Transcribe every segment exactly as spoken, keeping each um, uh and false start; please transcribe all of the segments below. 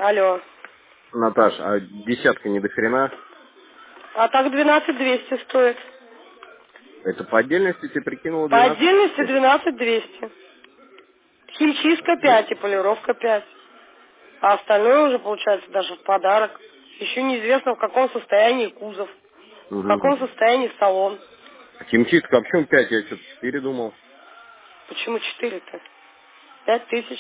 Алло. Наташ, а десятка не до хрена? А так двенадцать двести стоит. Это по отдельности тебе прикинула По двенадцать? отдельности двенадцать двести. Химчистка пять и полировка пять. А остальное уже получается даже в подарок. Еще неизвестно, в каком состоянии кузов. В каком Угу. состоянии салон. Химчистка, а почему пять? Я что-то четыре думал. Почему четыре-то? Пять тысяч.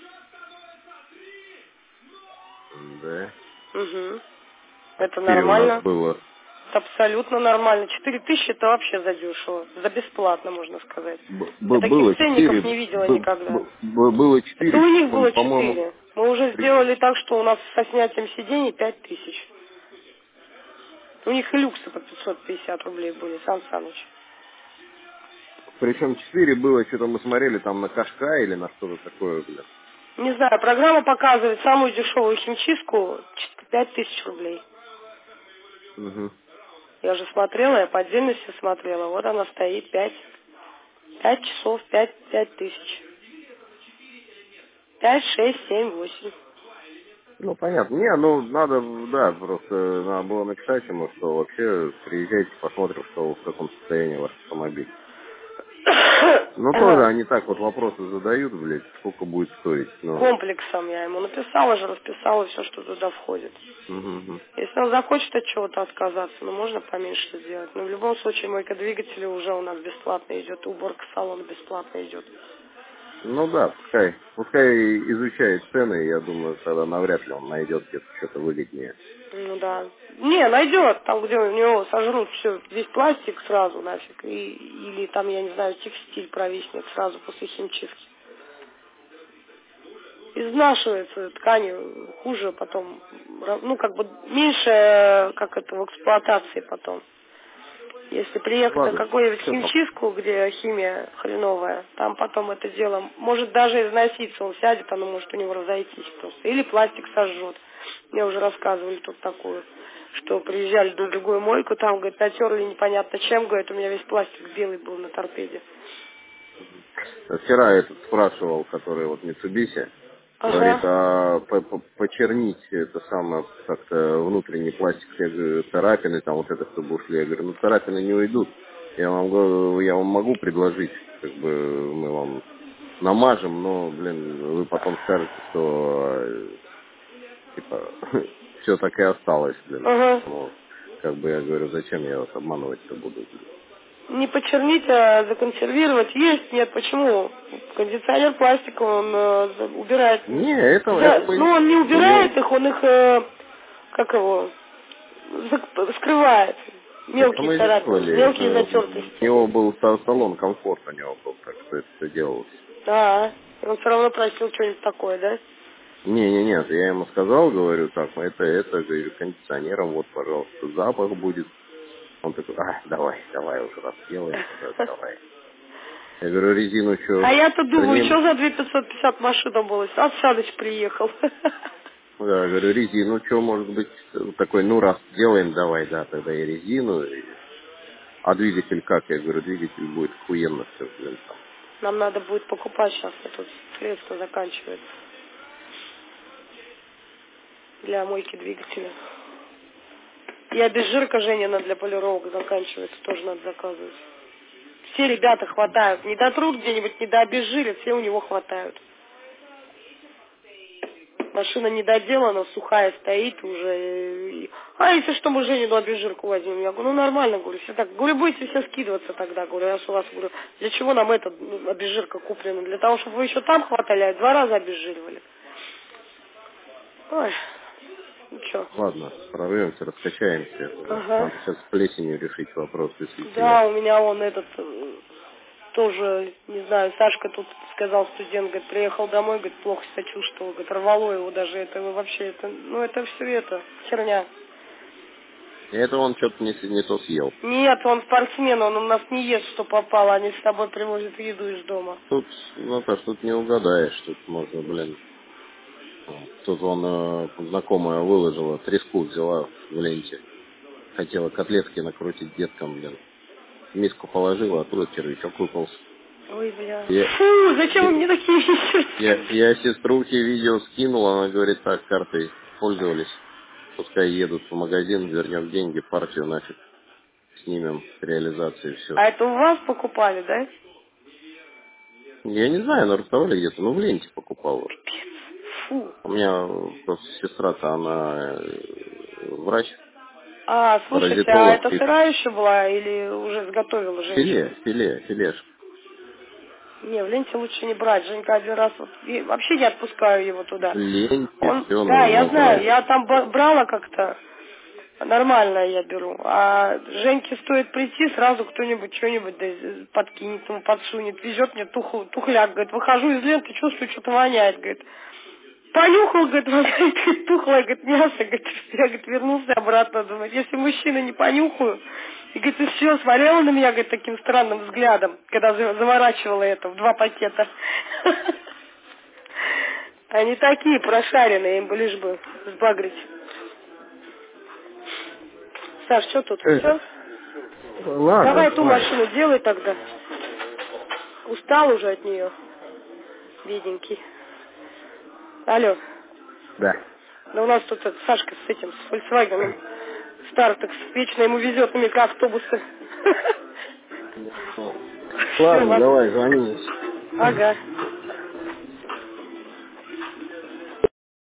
Да. Угу. А Это четыре у нас нормально. было. Это абсолютно нормально. Четыре тысячи это вообще задешево. За бесплатно, можно сказать. Б- Я б- таких было ценников четыре. не видела б- никогда. б- б- Было Это четыре, у них было по-моему. четыре. Мы уже при- сделали так, что у нас со снятием сидений пять тысяч. У них и люксы по пятьсот пятьдесят рублей были, Сан Саныч. Причем четыре было, что-то мы смотрели там на Кашка или на что-то такое, блин. Не знаю, программа показывает самую дешевую химчистку пять тысяч рублей. Угу. Я же смотрела, я по отдельности смотрела. Вот она стоит пять. пять часов, пять, пять тысяч. пять, шесть, семь, восемь. Ну, понятно. Не, ну, надо, да, просто надо было написать ему, что вообще приезжайте, посмотрим, что в каком состоянии ваш автомобиль. Ну, тоже они так вот вопросы задают, блядь, сколько будет стоить. Ну, Комплексом я ему написала же, расписала все, что туда входит. угу. Если он захочет от чего-то отказаться, ну, можно поменьше сделать. Но в любом случае мойка двигателя уже у нас бесплатно идет, уборка салона бесплатно идет. Ну да, пускай, пускай изучает цены, я думаю, тогда навряд ли он найдет где-то что-то выгоднее. Ну да. Не, найдет, там, где у него сожрут все, весь пластик сразу нафиг. И, или там, я не знаю, текстиль провиснет сразу после химчистки. Изнашивается ткани хуже потом, ну как бы меньше, как это, в эксплуатации потом. Если приехать на Ладно, какую-нибудь что там? химчистку, где химия хреновая, там потом это дело может даже износиться, он сядет, оно может у него разойтись просто. Или пластик сожжет. Мне уже рассказывали тут такую, что приезжали на другую мойку, там, говорит, натерли непонятно чем, говорит, у меня весь пластик белый был на торпеде. Вчера этот спрашивал, который вот Mitsubishi, говорит, Ага. а по- по- почернить это самое, как-то внутренний пластик, я говорю, царапины, там вот это, чтобы ушли. Я говорю, ну царапины не уйдут. Я вам, говорю, я вам могу предложить, как бы мы вам намажем, но, блин, вы потом скажете, что э, типа все так и осталось, блин. Ага. Ну, как бы я говорю, зачем я вас обманывать-то буду? Не почернить, а законсервировать. Есть, нет, почему? Кондиционер пластиковый, он э, за- убирает. Не, это, это За- мы, ну, он не у него, убирает их, он их, э, как его, зак- скрывает. это Мелкие мы царапины, делали, мелкие это у затертости. него был са- салон комфорт, у него был, так что это все делалось. Да, и он все равно просил что-нибудь такое, да? Не, не, нет, я ему сказал, говорю, так, ну это, это, говорю, кондиционером, вот, пожалуйста, запах будет. Он такой, а, давай, давай уже раз делаем, тогда давай. Я говорю, резину А что, я-то думаю, вернем? что за две тысячи пятьсот пятьдесят машина была? А Саныч приехал. Да, я говорю, резину что, может быть, такой, ну раз делаем, давай, да, тогда и резину. И... А двигатель как? Я говорю, двигатель будет охуенно все, блин, там. Нам надо будет покупать сейчас, а тут средства заканчивается для мойки двигателя. И обезжирка Женина для полировок заканчивается, тоже надо заказывать. Все ребята хватают. Не дотрут где-нибудь, не дообезжирят, все у него хватают. Машина недоделана, сухая стоит уже. А если что, мы Женину обезжирку возьмем? Я говорю, ну нормально, говорю, все так. Говорю, будете все скидываться тогда, говорю, раз у вас, говорю, для чего нам эта ну, обезжирка куплена? Для того, чтобы вы еще там хватали, а два раза обезжиривали. Ой, ну что. Ладно, прорвемся, раскачаемся. Ага. Надо сейчас с плесенью решить вопрос Да, действительно. у меня он этот, э, тоже, не знаю, Сашка тут сказал, студент, говорит, приехал домой, говорит, плохо себя чувствовал, говорит, рвало его даже, это вообще, это, ну это все это, херня. И это он что-то не, с- не то съел. Нет, он спортсмен, он у нас не ест, что попало, они с собой привозят еду из дома. Тут, Наташ, тут не угадаешь, тут можно, блин. Тут он, э, знакомая выложила, треску взяла в ленте. Хотела котлетки накрутить деткам, блин. В миску положила, оттуда червячок выполз. Ой, бля. Я, Фу, зачем я, вы мне такие вещи? я, я сеструхе видео скинул, она говорит, так, картой пользовались. Пускай едут в магазин, вернем деньги, партию нафиг снимем, реализации, все. А это у вас покупали, да? Я не знаю, на Руставеле где-то, ну в ленте покупал. Фу. У меня просто сестра-то, она э, врач, А, слушайте, а паразитолог, это и сырая еще была или уже сготовила женщина? филе, филе, филешка. Не, в ленте лучше не брать. Женька один раз вот, и вообще не отпускаю его В туда. ленте Он, все да, я нужно знаю, брать. я там б- брала как-то, нормально я беру. А Женьке стоит прийти, сразу кто-нибудь что-нибудь да, подкинет ему, подсунет, везет мне туху, тухляк, говорит, выхожу из ленты, чувствую, что-то воняет, говорит. Понюхал, говорит, говорит, тухлое, говорит, мясо, говорит, я, говорит, вернулся обратно, думаю, если мужчина не понюхаю, и, говорит, и все, смотрела на меня, говорит, таким странным взглядом, когда за- заворачивала это в два пакета. Они такие прошаренные, им бы лишь бы сбагрить. Саш, что тут, Э, все? Ладно, Давай ту давай. машину делай тогда. Устал уже от нее, бедненький. Алло. Да. Да у нас тут этот Сашка с этим, с Volkswagen, старый так вечно ему везет на микроавтобусы. Все, Ладно, ладно. давай, звони. Ага.